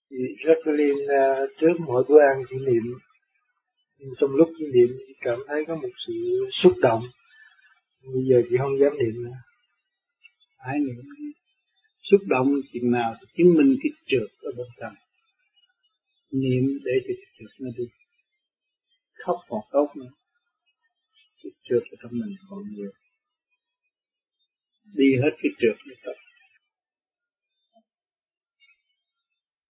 Thì Jacqueline trước mỗi bữa ăn chỉ niệm, trong lúc chỉ niệm chị cảm thấy có một sự xúc động. Bây giờ chị không dám niệm nữa. Phải niệm. Xúc động chừng nào thì chứng minh cái trượt ở bên trong. Niệm để cho cái trượt nó đi. Khóc còn tốt nữa. Cái trượt ở trong mình còn nhiều. Đi hết cái trượt này tốt.